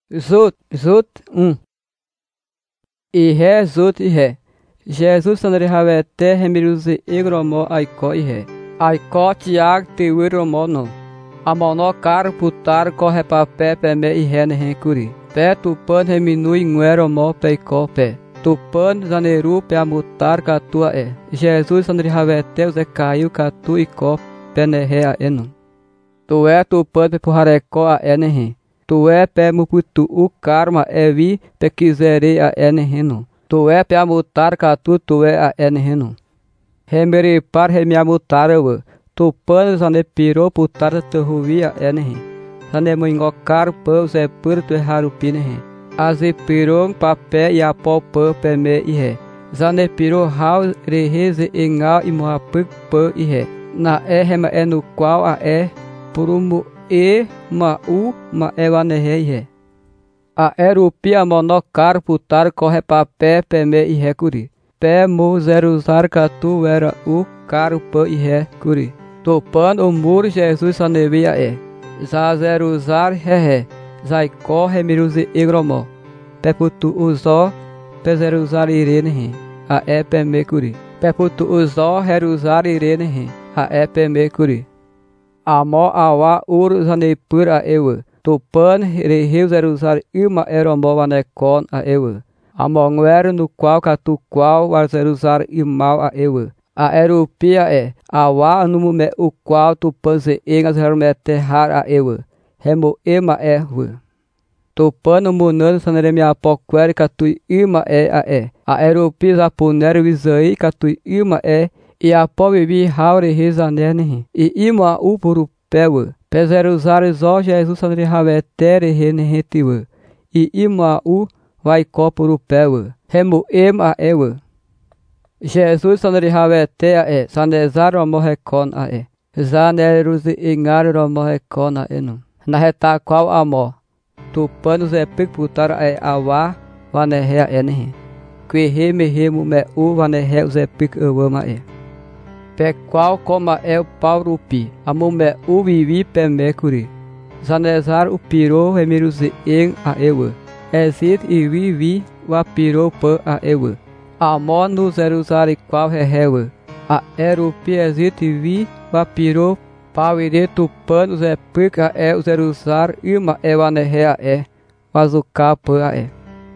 Zut 1. Ihe zut ihe. Jesus sanare havete hemiruzi igromo aiko ihe. Aiko tiag tiwiromo no. Amono kar putar corre papé peme ihe nehenkuri. Pé tupan reminui ngueromo peiko pé. Tupan zaneru pe amutar katua e. Jesus sanare havete uze caiu katu iko penehe a enu. Tu é tupan pe puhareko a enehe. Tu é pé muputu o karma é vi pe quisere a eneheno. Tu é pe amutar katu tu é a eneheno. Remeri par remiamutar eu. Tu pan zane piro putar tu ruvi a enehe. Zane muingokar pão zé pur tu harupinehe. Aze pirong papé e apó pão peme ihe. Zane piro hau reheze engal e moapuk pão ihe. Na é rema é no qual a é purumu e ma u ma evanehe ihe. A erupi a monokar putar corre papé peme ihe kuri. Pé mu zeruzar katu era u karupa ihe kuri. Topan o mur Jesus sanevia e. Za zeruzar hehe. Zai corre miruzi igromo. Pé putu uzo pe zeruzar irenehe. A e peme kuri. Pé putu uzo heruzar irenehe. A e peme kuri. Amo awa ur zanepur a ewe. Tupan rehiu zeruzar ima eromo vanekon a ewe. Amo nguer no qual katu qual war zeruzar imal a ewe. A erupia e. Awa numume o qual tupan ze engas hermete har a ewe. Remo ema e hu. Tupan munan saneremi apoquer katu ima e a e. A erupia zapuner vizai katu ima e. E a povivi haure rizanernehi. E ima upuru pewa. Pezeruzar zo Jesus sanre havetere renehetiwa. E ima u vai copuru pewa. Remo ema ewa. Jesus sanre havetea e. Sanezar morrecon a e. Zaneruzi ingar morrecon a enu. Na reta qual amo. Tu panos é piputar a awa vanerrea enehi. Que remo me u vanerrea os epic uama e. Pe qual coma é o paurupi, a mume o vivi pe mecuri. Zanezar o piro remiruzi en a ewa. Exit e vivi wa piro pa a ewa. Amon no zeruzar e qual rehewa. A erupi exit e vi wa piro pauire tu panos é pica é o zeruzar ima e vanerrea e. Wazuka pa a e.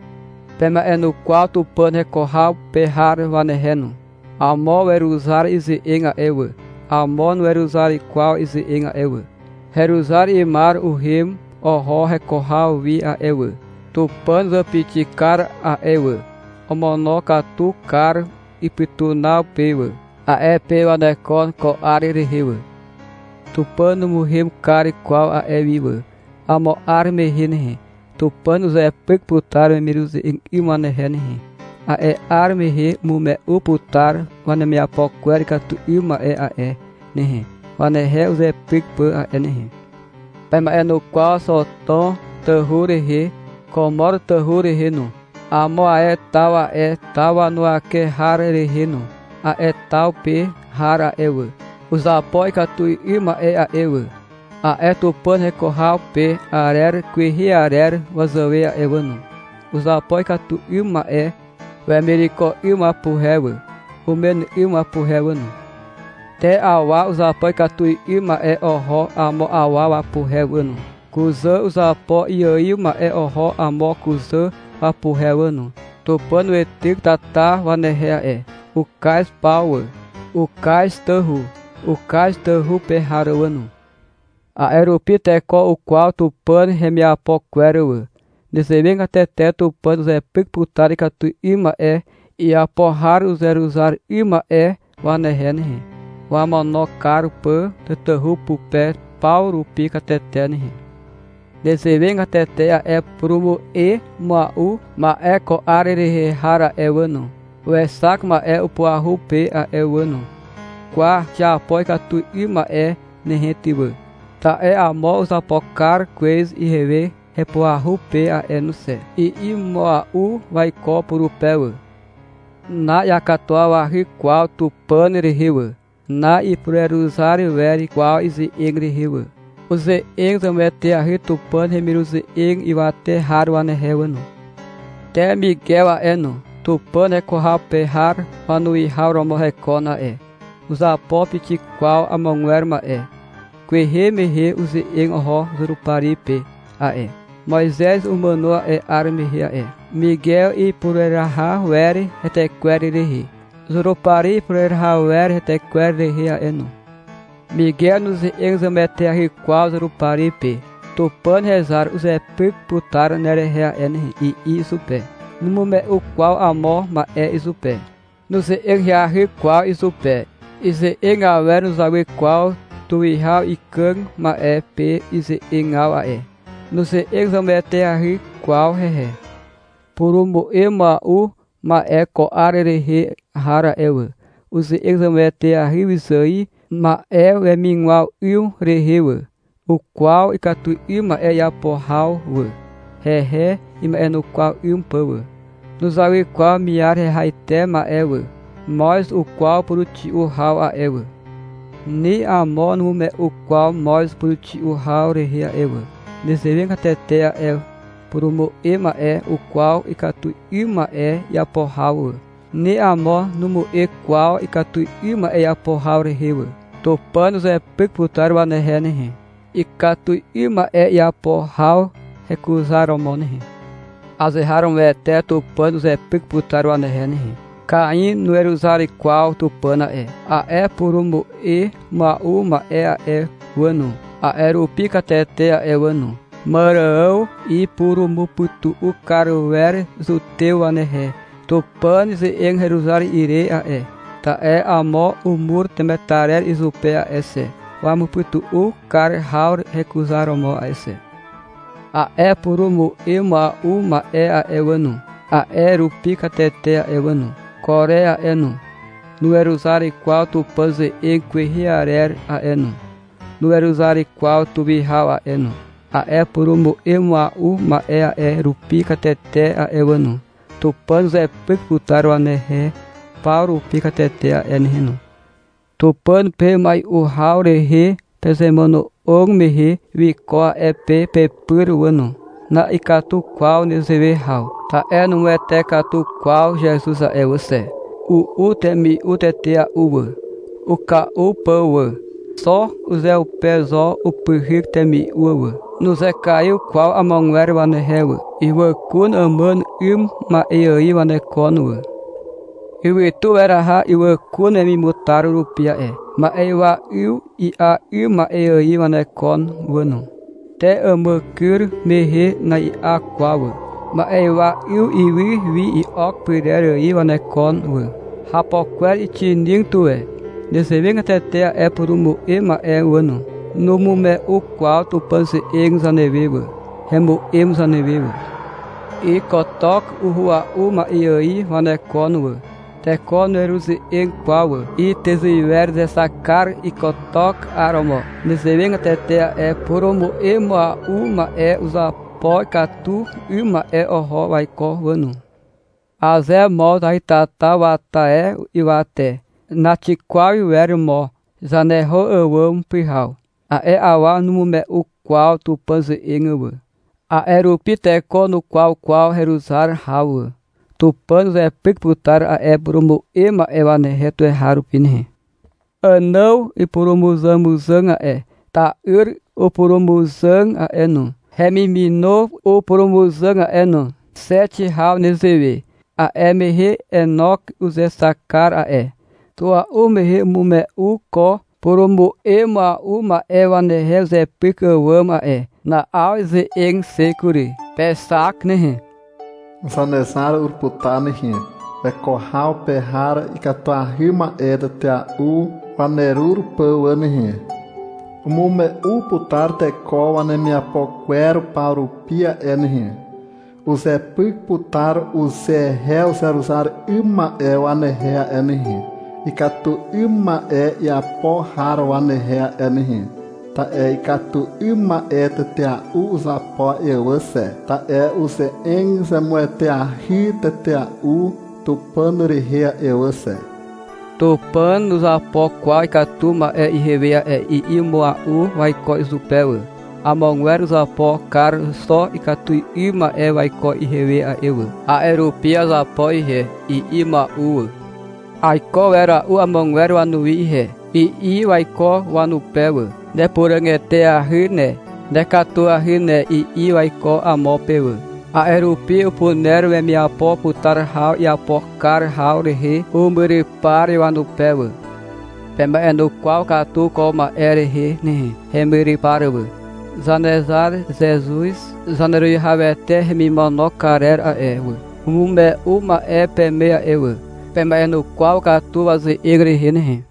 Pema é no qual tu pan recorral perrar vanerreno. Amo eruzar izi enga ewe. Amon eruzar qual izi enga ewe. Heruzar imar o rim oho recorral vi a ewe. Tu panza pitikar a ewe. Omonoka tu kar ipitunal pewe. A e pewa nekon ko ari rehewe. Tu pano muhim kar qual a e viva. Amo ar me hinehe. Tu panos é pek putar me miruzi in imanehenehe. A e arme he mume uputar wane me apoquer katu ima e a e nehe. Wane he uze pik pu a e nehe. Pema e no qual so ton terhure he comor terhure he no. Amo a e tawa no a que hare he no. A e tal pe hara ewe. Os apoi katu ima e a ewe. A e tu pan recorral pe arer que he arer wazawe a ewe no. Os apoi katu ima e o Americo ima puhewa. O men ima puhewa no. Te awa os apoi katui ima e oho amo awa wa puhewa no. Kuza os apo ima e oho amo kuza wa puhewa no. Topano etik tata vanerrea e. O cais power. O cais tahu. O cais tahu perharawa no. A eropite ko o qual tupano remiapoquerawa. Desevenga tete tu panos é picputari katu ima e a porrar o zeruzar ima e vanehenehe. Wamonokar pa tetahu pupé pauru pica tetenehe. Desevenga tete a é prumo e ma u ma é ko arerehe hara ewano. O é sac ma é o puahu pe a ewano. Qua já apoi katu ima e nehetiwa. Ta é amo os apocar quez e reve. Repoahu pe a e no cé. E imoa u vai copuru pewa. Na yakatoa warri qual tu panere riwa. Na i preruzari veri qual isi egre riwa. Use eng zamete a tupan hemiruze eng iwate har wanehewano. Te Miguel a eno, tupan é corrape har wanui hauromo recona é. Usa pop ti qual a manguerma é. Quehe mehe use eng oho zuruparipe a é. Moisés humanoa é armehia é. Miguel e pureraha were retequere rehe. Zurupari pureraha were retequere rehe a eno. Miguel nos examete a qual zuruparipe. Tupan rezar os epic putar nerehea enhe e isupé. No mume o qual amor ma é isupé. Nos erra qual isupé. Ise engawer nos awe qual tu ihau e kang ma é p ise engau a é. Nos examete a qual rehe. Purumo ema u ma é co arerehe hara ewe. Os examete a rivisai ma é o emingual il rehewe. O qual ikatu ima é yaporral we. Rehe ima é no qual impawe. Nos awe qual miar rehaite ma ewe. Mós o qual puruti o hau a ewe. Ni amor no me o qual mós puruti o hau rehea ewe. Nesevenga tetea é purumo ema é o qual ikatu ima é yaporral we. Ni amor no mo e qual ikatu ima é yaporral rehewe. Topanos é pekputar wanehenehe. Ikatu ima é yaporral recusaram monehe. Azerraram é teto panos é pekputar wanehenehe. Caim no era usar qual tupana é. A é purumo e ma uma é a é wano. A era o pica tetea é wano. Maraão e purumo putu o caro er zuteu anehe. Tupanes e em Jerusalém ire a é. Ta é amor o mur temetarer isupea esse. Vamos putu o car haur recusaram mo a esse. A é purumo e ma uma é a ewanu. A é rupica tetea ewanu. Coreia enu. No erusare qual tu panze e querriarer a enu. No erusare qual tu bihau a enu. A é purumo e ma uma é a é rupica tetea ewanu. Tu panze é pekputar o anehe. Pauro pica tetea enheno. Tupan pe mai o haure he pesemano ong mehe vicoa é pe pepuruano. Na ikatu qual neseve hau. Ta é no é tecatu qual Jesus é você. O temi o tetea uva. O ca o paua. Só o zé o pezó o purrir temi uva. Nos é caiu qual a mão era vanehewa. E o kun aman ma eai vaneconua. E tu era ha e o kun me mutaram rupia é. Ma ewa eu e a ma eai vanecon wano. Te amakir mehe na i a qual. Ma ewa eu e vi e ok pirera i vanecon we. Hapoquel e tining tu é. Desevenga tetea é por umo ema é wano. No mume o qual tu panse egos anevewa. Remo emos anevewa. E kotok o rua uma eai vanecon we. Te coneruse em qual e teziver dessa car e kotok aromo. Nesevenga tetea é poromo ema uma é usa pó catu uma é oho vai corvano. Azé mol da itata wata é iwate. Nati qual iwer mo. Zaneho awam pihau. A é awa no mume o qual tu panze engawa. A erupite no qual herusar hawa. Tu panos é pekputar a é purumo ema ewane reto é raro pinhe. Anão e purumuzamuzanga é. Ta o purumuzanga é no. Remimino o purumuzanga é no. 7 hau nezewe. A é mehe enok uze sakar a é. Tua o mehe mume u ko purumo ema uma ewane reze pekawama é. Na auze eng sekuri. Pesak nehe. Zanesar urputanihi, vecorral perrara e catuarrima eda te a vanerur pauanihi. Mume putar te co anemia poquero paurupia enihi. O Zé Pig putar o Zé Réu usar ima o anerrea enihi. E catu ima e a porrara o anerrea enihi. Ta é ikatu ima te a usa po e você. Ta é o se enza moete a rita te a tu pano rea e você. Tu pan nos apó qual catuma e irrevea e imoa vai co isupeu. Among os apó car só e catui ima vai co irrevea eu. A europia os apó e ima Ai co era o among o anui e vai co o anupeu. De porangete a rine, de catu a rine e vai co amopeu. A europeu punero e me apó putar hau e apó car hau rehe o meripar o anupeu. Pemba eno qual catu coma rehe ne, remeripareu. Zanezar Jesus, zanerui havete me monocarer a eu. Mume uma pemea eu. Pemba eno qual catu vaze igre ne.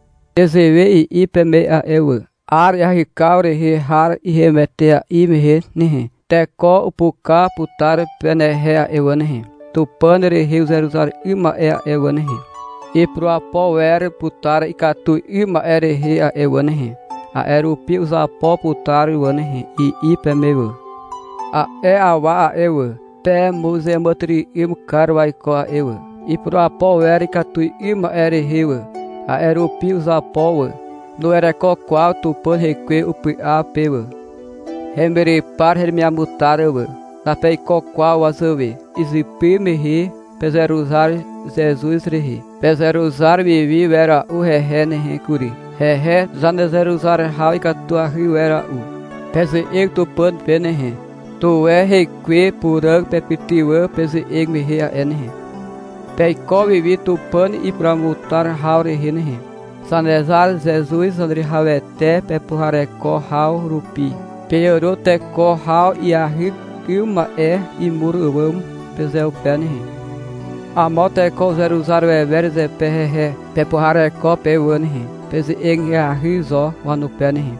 Ezeve e pemea eu. Ar ya hikaure he har e remetea imhe ne. Teco upuka putar penehea ewanehe. Tu panere reusar ima ewanehe. E pro apó putar e catu ima rea ewanehe. A erupi os apó putar ewanehe e pemeu. A awa ewa. Te musematri imcar ko ewa. E pro apó e catu ima rehewa. A erupi os apó no ereco qual tu pan reque upi a pewa. Hembere par me amutarewa, na pei qual azawe, isipi mehi, peseruzar Jesus rehi, peseruzar me vi era o rehe nehe curi, rehe zanezeruzar haika tua rio era o, pese tu pan penehe, tu reque purang pepitiwa, pese me rea enehe, pei vivi tu pan e pramutar haure renehe, zanezar Jesus andre havete pepuhareco hau rupi. Peoro te ko hau e a ilma e muruam pesel penhe. A mote ko zeruzar verze pehe pepuhare ko pewanhe pese eng a rizo wanu penhe.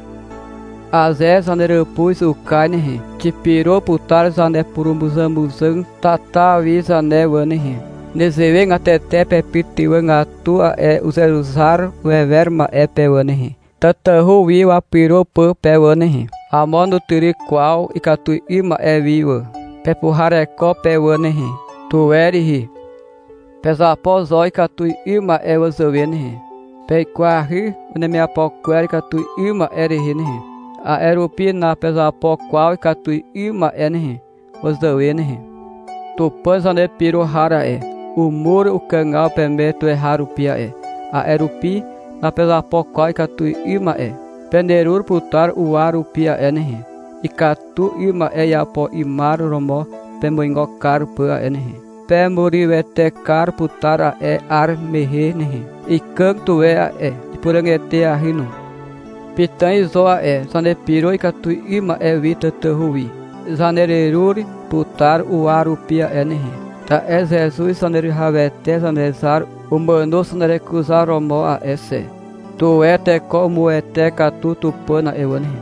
Aze zanere pus o kainhe tipiro putar zane purumbuzambuzang tata vizane wanhe. Nezeveng até pepitiwang atua uzeruzar verma pewanhe. Tata hui wa piro pewanhe. Amono tiri qual e catu ima viva. Pepuhare ko pewanehe. Tu erihi. Pesa pozoi catu ima wazawenehe. Pei quahi uneme apo queri catu ima erihinehe. A erupi na pesa po qual e catu ima enehe. Wazawenehe. Tu panzane piro hara O muro o cangal pemeto harupia A erupi na pesa po qual e catu ima Penerur putar o arupia enehe. E catu ima yapo imar romo pemoingo car pua enehe. Pemuri vete car putara ar mehe nehe. E canto e purangete a rino. Pitan zoa zane piro e catu ima vita terrui. Zanereruri putar o arupia enehe. Ta Jesus zanere havete zanezar o mano zanere cruzar romo a esse. Tu ete como ete catu tu pana ewanhe.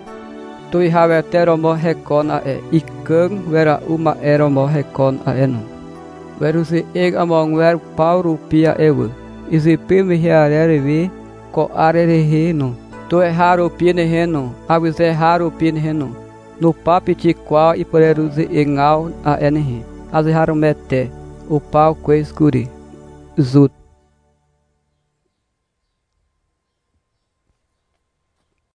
Tu havete romo hekona ikang vera uma romo hekon eno. Verusi among ver pauru pia ewa. Isipi me hiarerevi ko arereheno. Tu haru pineheno, avise haru pineheno. No papiti qual e poderusi engal enehe. Azharu mete o pau que escuri. Zut.